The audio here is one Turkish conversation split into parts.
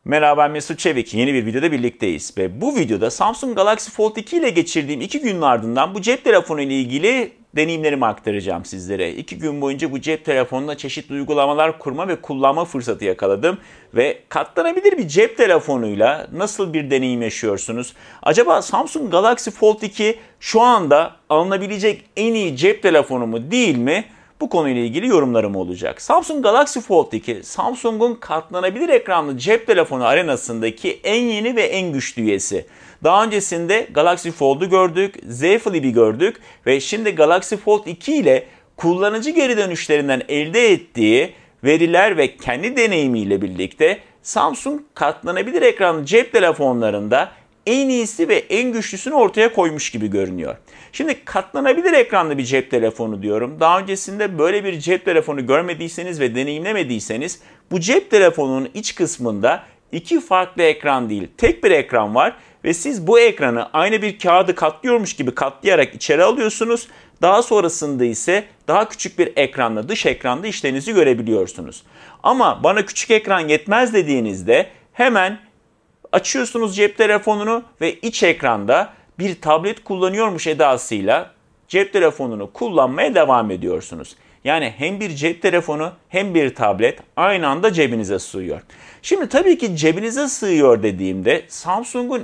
Merhaba, ben Mesut Çevik. Yeni bir videoda birlikteyiz ve bu videoda Samsung Galaxy Fold 2 ile geçirdiğim 2 günün ardından bu cep telefonu ile ilgili deneyimlerimi aktaracağım sizlere. 2 gün boyunca bu cep telefonuna çeşitli uygulamalar kurma ve kullanma fırsatı yakaladım ve katlanabilir bir cep telefonuyla nasıl bir deneyim yaşıyorsunuz? Acaba Samsung Galaxy Fold 2 şu anda alınabilecek en iyi cep telefonu mu değil mi? Bu konuyla ilgili yorumlarım olacak. Samsung Galaxy Fold 2, Samsung'un katlanabilir ekranlı cep telefonu arenasındaki en yeni ve en güçlü üyesi. Daha öncesinde Galaxy Fold'u gördük, Z Flip'i gördük ve şimdi Galaxy Fold 2 ile kullanıcı geri dönüşlerinden elde ettiği veriler ve kendi deneyimiyle birlikte Samsung katlanabilir ekranlı cep telefonlarında en iyisi ve en güçlüsünü ortaya koymuş gibi görünüyor. Şimdi katlanabilir ekranlı bir cep telefonu diyorum. Daha öncesinde böyle bir cep telefonu görmediyseniz ve deneyimlemediyseniz bu cep telefonunun iç kısmında iki farklı ekran değil, tek bir ekran var ve siz bu ekranı aynı bir kağıdı katlıyormuş gibi katlayarak içeri alıyorsunuz. Daha sonrasında ise daha küçük bir ekranla, dış ekranda işlerinizi görebiliyorsunuz. Ama bana küçük ekran yetmez dediğinizde hemen açıyorsunuz cep telefonunu ve iç ekranda bir tablet kullanıyormuş edasıyla cep telefonunu kullanmaya devam ediyorsunuz. Yani hem bir cep telefonu hem bir tablet aynı anda cebinize sığıyor. Şimdi tabii ki cebinize sığıyor dediğimde Samsung'un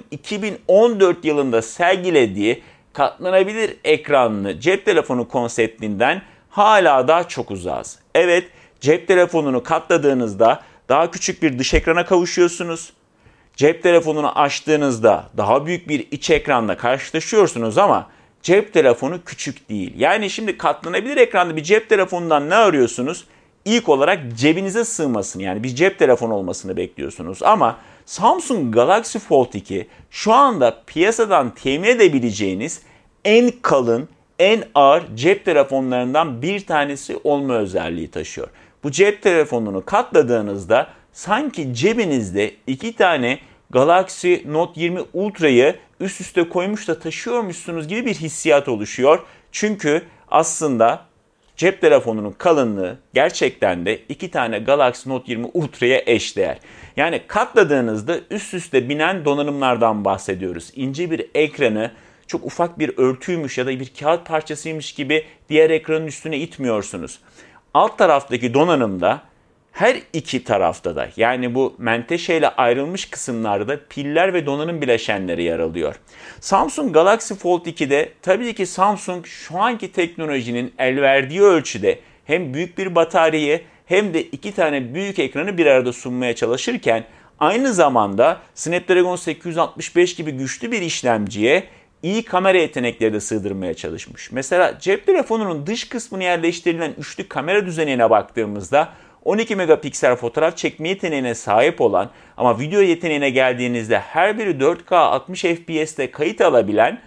2014 yılında sergilediği katlanabilir ekranlı cep telefonu konseptinden hala daha çok uzağız. Evet, cep telefonunu katladığınızda daha küçük bir dış ekrana kavuşuyorsunuz. Cep telefonunu açtığınızda daha büyük bir iç ekranla karşılaşıyorsunuz ama cep telefonu küçük değil. Yani şimdi katlanabilir ekranlı bir cep telefonundan ne arıyorsunuz? İlk olarak cebinize sığmasını, yani bir cep telefonu olmasını bekliyorsunuz. Ama Samsung Galaxy Fold 2 şu anda piyasadan temin edebileceğiniz en kalın, en ağır cep telefonlarından bir tanesi olma özelliği taşıyor. Bu cep telefonunu katladığınızda sanki cebinizde iki tane Galaxy Note 20 Ultra'yı üst üste koymuş da taşıyormuşsunuz gibi bir hissiyat oluşuyor. Çünkü aslında cep telefonunun kalınlığı gerçekten de iki tane Galaxy Note 20 Ultra'ya eşdeğer. Yani katladığınızda üst üste binen donanımlardan bahsediyoruz. İnce bir ekranı çok ufak bir örtüymüş ya da bir kağıt parçasıymış gibi diğer ekranın üstüne itmiyorsunuz. Alt taraftaki donanımda her iki tarafta da, yani bu menteşeyle ayrılmış kısımlarda piller ve donanım bileşenleri yer alıyor. Samsung Galaxy Fold 2'de tabii ki Samsung şu anki teknolojinin el verdiği ölçüde hem büyük bir bataryayı hem de iki tane büyük ekranı bir arada sunmaya çalışırken aynı zamanda Snapdragon 865 gibi güçlü bir işlemciye iyi kamera yetenekleri de sığdırmaya çalışmış. Mesela cep telefonunun dış kısmına yerleştirilen üçlü kamera düzenine baktığımızda 12 megapiksel fotoğraf çekme yeteneğine sahip olan ama video yeteneğine geldiğinizde her biri 4K 60 FPS'te kayıt alabilen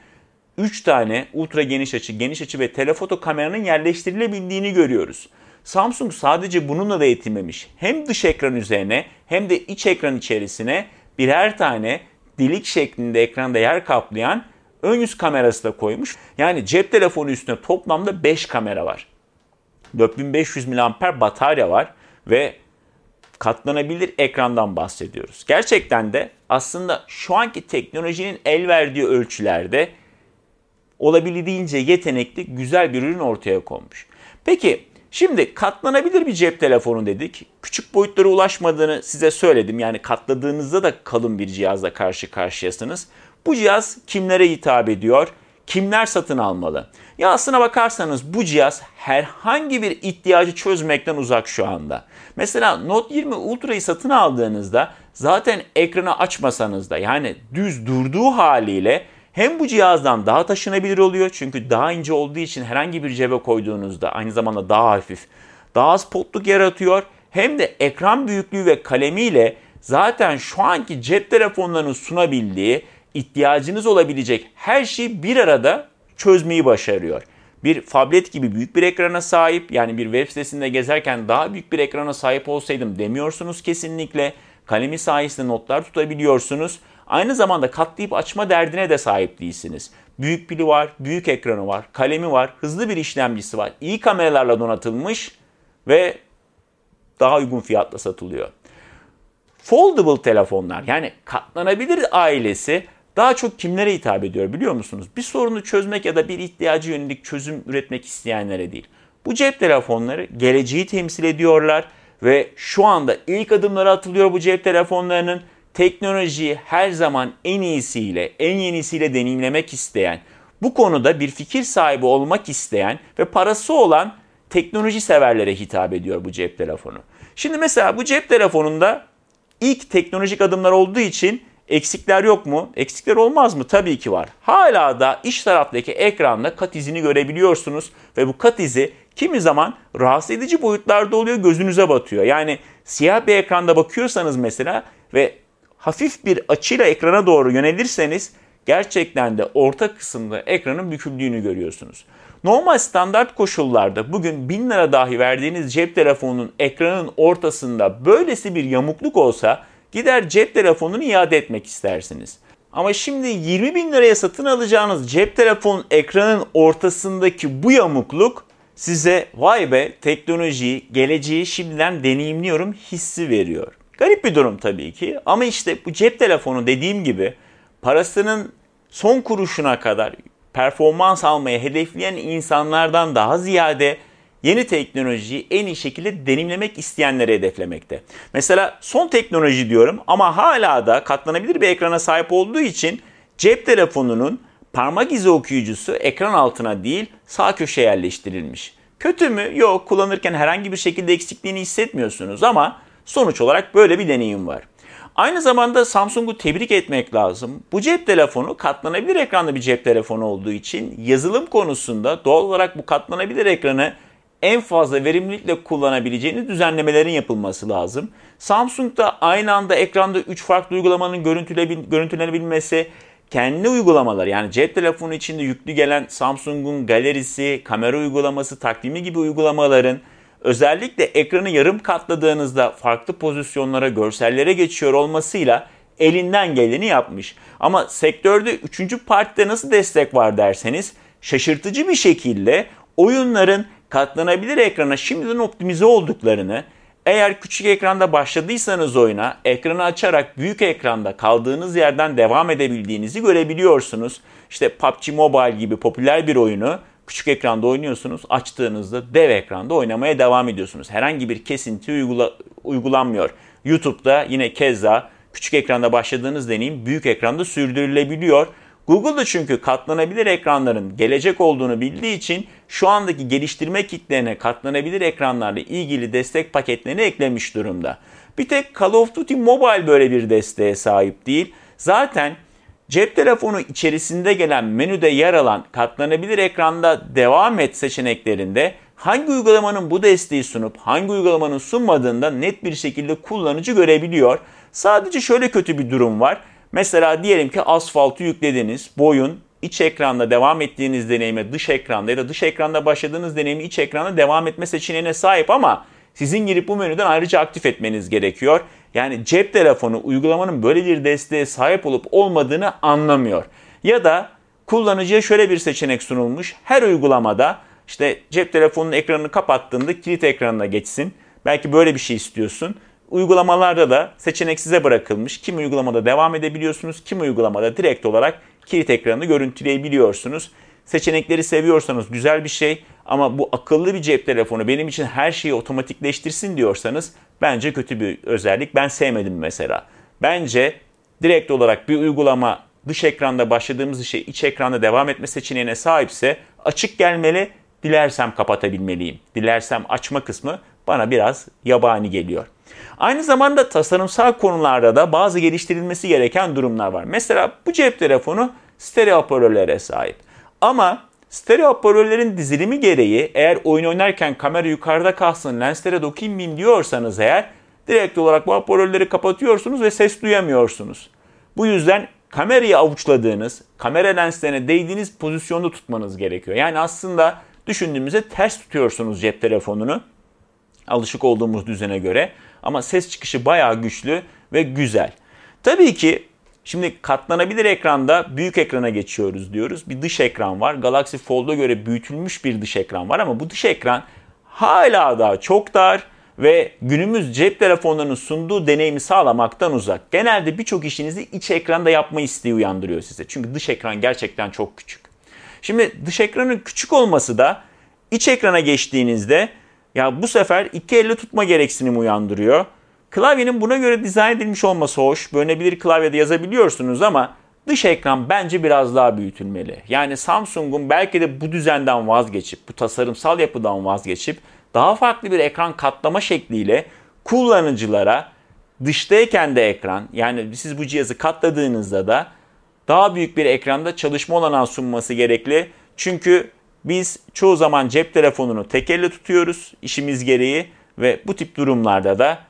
3 tane ultra geniş açı ve telefoto kameranın yerleştirilebildiğini görüyoruz. Samsung sadece bununla da yetinmemiş. Hem dış ekran üzerine hem de iç ekran içerisine birer tane delik şeklinde ekranda yer kaplayan ön yüz kamerası da koymuş. Yani cep telefonu üstüne toplamda 5 kamera var. 4500 mAh batarya var ve katlanabilir ekrandan bahsediyoruz. Gerçekten de aslında şu anki teknolojinin el verdiği ölçülerde olabildiğince yetenekli, güzel bir ürün ortaya konmuş. Peki şimdi katlanabilir bir cep telefonu dedik. Küçük boyutlara ulaşmadığını size söyledim. Yani katladığınızda da kalın bir cihazla karşı karşıyasınız. Bu cihaz kimlere hitap ediyor? Kimler satın almalı? Ya aslına bakarsanız bu cihaz herhangi bir ihtiyacı çözmekten uzak şu anda. Mesela Note 20 Ultra'yı satın aldığınızda zaten ekranı açmasanız da, yani düz durduğu haliyle hem bu cihazdan daha taşınabilir oluyor. Çünkü daha ince olduğu için herhangi bir cebe koyduğunuzda aynı zamanda daha hafif, daha az potluk yaratıyor. Hem de ekran büyüklüğü ve kalemiyle zaten şu anki cep telefonlarının sunabildiği ihtiyacınız olabilecek her şeyi bir arada çözmeyi başarıyor. Bir tablet gibi büyük bir ekrana sahip, yani bir web sitesinde gezerken daha büyük bir ekrana sahip olsaydım demiyorsunuz kesinlikle. Kalemi sayesinde notlar tutabiliyorsunuz. Aynı zamanda katlayıp açma derdine de sahip değilsiniz. Büyük pili var, büyük ekranı var, kalemi var, hızlı bir işlemcisi var. İyi kameralarla donatılmış ve daha uygun fiyatla satılıyor. Foldable telefonlar, yani katlanabilir ailesi daha çok kimlere hitap ediyor biliyor musunuz? Bir sorunu çözmek ya da bir ihtiyacı yönelik çözüm üretmek isteyenlere değil. Bu cep telefonları geleceği temsil ediyorlar ve şu anda ilk adımları atılıyor bu cep telefonlarının. Teknolojiyi her zaman en iyisiyle, en yenisiyle deneyimlemek isteyen, bu konuda bir fikir sahibi olmak isteyen ve parası olan teknoloji severlere hitap ediyor bu cep telefonu. Şimdi mesela bu cep telefonunda ilk teknolojik adımlar olduğu için eksikler yok mu? Eksikler olmaz mı? Tabii ki var. Hala da iç taraftaki ekranda kat izini görebiliyorsunuz ve bu kat izi kimi zaman rahatsız edici boyutlarda oluyor, gözünüze batıyor. Yani siyah bir ekranda bakıyorsanız mesela ve hafif bir açıyla ekrana doğru yönelirseniz gerçekten de orta kısımda ekranın büküldüğünü görüyorsunuz. Normal standart koşullarda bugün 1000 lira dahi verdiğiniz cep telefonunun ekranın ortasında böylesi bir yamukluk olsa gider cep telefonunu iade etmek istersiniz. Ama şimdi 20 bin liraya satın alacağınız cep telefonun ekranın ortasındaki bu yamukluk size vay be teknolojiyi, geleceği şimdiden deneyimliyorum hissi veriyor. Garip bir durum tabii ki ama işte bu cep telefonu dediğim gibi parasının son kuruşuna kadar performans almayı hedefleyen insanlardan daha ziyade yeni teknolojiyi en iyi şekilde deneyimlemek isteyenleri hedeflemekte. Mesela son teknoloji diyorum ama hala da katlanabilir bir ekrana sahip olduğu için cep telefonunun parmak izi okuyucusu ekran altına değil sağ köşeye yerleştirilmiş. Kötü mü? Yok, kullanırken herhangi bir şekilde eksikliğini hissetmiyorsunuz ama sonuç olarak böyle bir deneyim var. Aynı zamanda Samsung'u tebrik etmek lazım. Bu cep telefonu katlanabilir ekranlı bir cep telefonu olduğu için yazılım konusunda doğal olarak bu katlanabilir ekranı en fazla verimlilikle kullanabileceğiniz düzenlemelerin yapılması lazım. Samsung'da aynı anda ekranda 3 farklı uygulamanın görüntülenebilmesi, kendi uygulamaları yani cep telefonu içinde yüklü gelen Samsung'un galerisi, kamera uygulaması, takvimi gibi uygulamaların özellikle ekranı yarım katladığınızda farklı pozisyonlara, görsellere geçiyor olmasıyla elinden geleni yapmış. Ama sektörde 3. partide nasıl destek var derseniz şaşırtıcı bir şekilde oyunların katlanabilir ekrana şimdiden optimize olduklarını, eğer küçük ekranda başladıysanız oyuna, ekranı açarak büyük ekranda kaldığınız yerden devam edebildiğinizi görebiliyorsunuz. İşte PUBG Mobile gibi popüler bir oyunu küçük ekranda oynuyorsunuz, açtığınızda dev ekranda oynamaya devam ediyorsunuz. Herhangi bir kesinti uygulanmıyor. YouTube'da yine keza küçük ekranda başladığınız deneyim büyük ekranda sürdürülebiliyor. Google'da çünkü katlanabilir ekranların gelecek olduğunu bildiği için şu andaki geliştirme kitlerine katlanabilir ekranlarla ilgili destek paketlerini eklemiş durumda. Bir tek Call of Duty Mobile böyle bir desteğe sahip değil. Zaten cep telefonu içerisinde gelen menüde yer alan katlanabilir ekranda devam et seçeneklerinde hangi uygulamanın bu desteği sunup hangi uygulamanın sunmadığında net bir şekilde kullanıcı görebiliyor. Sadece şöyle kötü bir durum var. Mesela diyelim ki Asfalt'ı yüklediniz. Bu oyun iç ekranda devam ettiğiniz deneyime dış ekranda ya da dış ekranda başladığınız deneyimi iç ekranda devam etme seçeneğine sahip ama sizin girip bu menüden ayrıca aktif etmeniz gerekiyor. Yani cep telefonu uygulamanın böyle bir desteğe sahip olup olmadığını anlamıyor. Ya da kullanıcıya şöyle bir seçenek sunulmuş. Her uygulamada işte cep telefonunun ekranını kapattığında kilit ekranına geçsin. Belki böyle bir şey istiyorsun. Uygulamalarda da seçenek size bırakılmış. Kim uygulamada devam edebiliyorsunuz, kim uygulamada direkt olarak kilit ekranını görüntüleyebiliyorsunuz. Seçenekleri seviyorsanız güzel bir şey ama bu akıllı bir cep telefonu benim için her şeyi otomatikleştirsin diyorsanız bence kötü bir özellik. Ben sevmedim mesela. Bence direkt olarak bir uygulama dış ekranda başladığımız işe iç ekranda devam etme seçeneğine sahipse açık gelmeli, dilersem kapatabilmeliyim. Dilersem açma kısmı bana biraz yabani geliyor. Aynı zamanda tasarımsal konularda da bazı geliştirilmesi gereken durumlar var. Mesela bu cep telefonu stereo hoparlörlere sahip. Ama stereo hoparlörlerin dizilimi gereği eğer oyun oynarken kamera yukarıda kalsın, lenslere dokunmayayım diyorsanız eğer direkt olarak bu hoparlörleri kapatıyorsunuz ve ses duyamıyorsunuz. Bu yüzden kamerayı avuçladığınız, kamera lenslerine değdiğiniz pozisyonda tutmanız gerekiyor. Yani aslında düşündüğümüzde ters tutuyorsunuz cep telefonunu alışık olduğumuz düzene göre ama ses çıkışı bayağı güçlü ve güzel. Tabii ki şimdi katlanabilir ekranda büyük ekrana geçiyoruz diyoruz. Bir dış ekran var. Galaxy Fold'a göre büyütülmüş bir dış ekran var ama bu dış ekran hala daha çok dar ve günümüz cep telefonlarının sunduğu deneyimi sağlamaktan uzak. Genelde birçok işinizi iç ekranda yapma isteği uyandırıyor size. Çünkü dış ekran gerçekten çok küçük. Şimdi dış ekranın küçük olması da iç ekrana geçtiğinizde ya bu sefer iki elle tutma gereksinimi uyandırıyor. Klavyenin buna göre dizayn edilmiş olması hoş. Bölünebilir klavyede yazabiliyorsunuz ama dış ekran bence biraz daha büyütülmeli. Yani Samsung'un belki de bu düzenden vazgeçip, bu tasarımsal yapıdan vazgeçip daha farklı bir ekran katlama şekliyle kullanıcılara dıştayken de ekran, yani siz bu cihazı katladığınızda da daha büyük bir ekranda çalışma olanağı sunması gerekli. Çünkü biz çoğu zaman cep telefonunu tek elle tutuyoruz işimiz gereği ve bu tip durumlarda da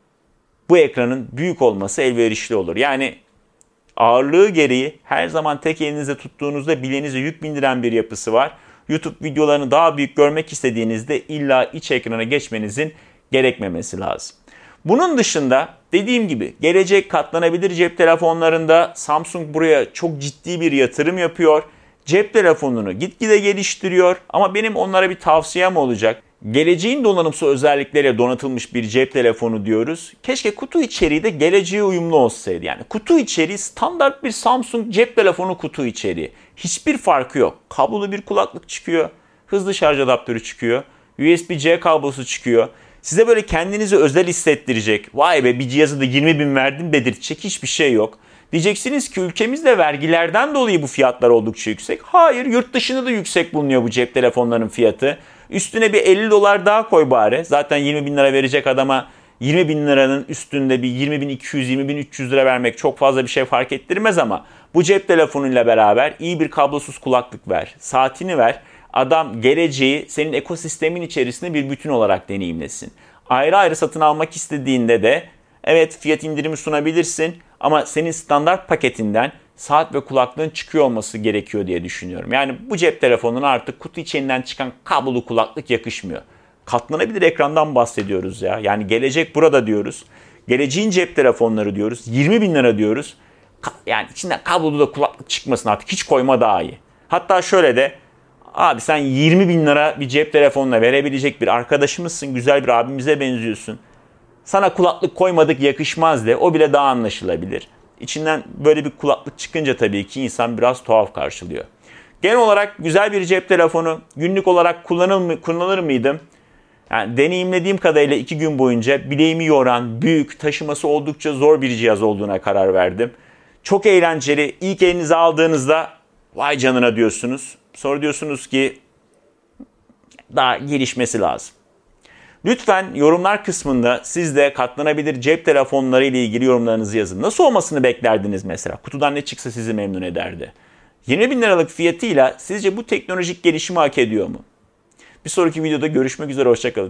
bu ekranın büyük olması elverişli olur. Yani ağırlığı gereği her zaman tek elinizde tuttuğunuzda bileğinize yük bindiren bir yapısı var. YouTube videolarını daha büyük görmek istediğinizde illa iç ekrana geçmenizin gerekmemesi lazım. Bunun dışında dediğim gibi gelecek katlanabilir cep telefonlarında Samsung buraya çok ciddi bir yatırım yapıyor. Cep telefonunu gitgide geliştiriyor ama benim onlara bir tavsiyem olacak. Geleceğin donanımsal özellikleriyle donatılmış bir cep telefonu diyoruz. Keşke kutu içeriği de geleceğe uyumlu olsaydı. Yani kutu içeriği standart bir Samsung cep telefonu kutu içeriği. Hiçbir farkı yok. Kablolu bir kulaklık çıkıyor. Hızlı şarj adaptörü çıkıyor. USB-C kablosu çıkıyor. Size böyle kendinizi özel hissettirecek. Vay be bir cihazı da 20.000 verdim dedirtecek hiçbir şey yok. Diyeceksiniz ki ülkemizde vergilerden dolayı bu fiyatlar oldukça yüksek. Hayır, yurt dışında da yüksek bulunuyor bu cep telefonlarının fiyatı. Üstüne bir $50 daha koy bari. Zaten 20.000 lira verecek adama 20.000 liranın üstünde bir 20.200, 20.300 lira vermek çok fazla bir şey fark ettirmez ama bu cep telefonuyla beraber iyi bir kablosuz kulaklık ver, saatini ver. Adam geleceği senin ekosistemin içerisinde bir bütün olarak deneyimlesin. Ayrı ayrı satın almak istediğinde de evet fiyat indirimi sunabilirsin ama senin standart paketinden saat ve kulaklığın çıkıyor olması gerekiyor diye düşünüyorum. Yani bu cep telefonuna artık kutu içinden çıkan kablolu kulaklık yakışmıyor. Katlanabilir ekrandan bahsediyoruz ya. Yani gelecek burada diyoruz. Geleceğin cep telefonları diyoruz. 20.000 lira diyoruz. Yani içinden kablolu da kulaklık çıkmasın artık. Hiç koyma daha iyi. Hatta şöyle de abi sen 20.000 lira bir cep telefonuna verebilecek bir arkadaşımızsın. Güzel bir abimize benziyorsun. Sana kulaklık koymadık yakışmaz de o bile daha anlaşılabilir. İçinden böyle bir kulaklık çıkınca tabii ki insan biraz tuhaf karşılıyor. Genel olarak güzel bir cep telefonu günlük olarak kullanır mıydım? Yani deneyimlediğim kadarıyla 2 gün boyunca bileğimi yoran, büyük, taşıması oldukça zor bir cihaz olduğuna karar verdim. Çok eğlenceli. İlk elinize aldığınızda vay canına diyorsunuz. Sonra diyorsunuz ki daha gelişmesi lazım. Lütfen yorumlar kısmında siz de katlanabilir cep telefonları ile ilgili yorumlarınızı yazın. Nasıl olmasını beklerdiniz mesela? Kutudan ne çıksa sizi memnun ederdi. 20.000 liralık fiyatıyla sizce bu teknolojik gelişimi hak ediyor mu? Bir sonraki videoda görüşmek üzere, hoşça kalın.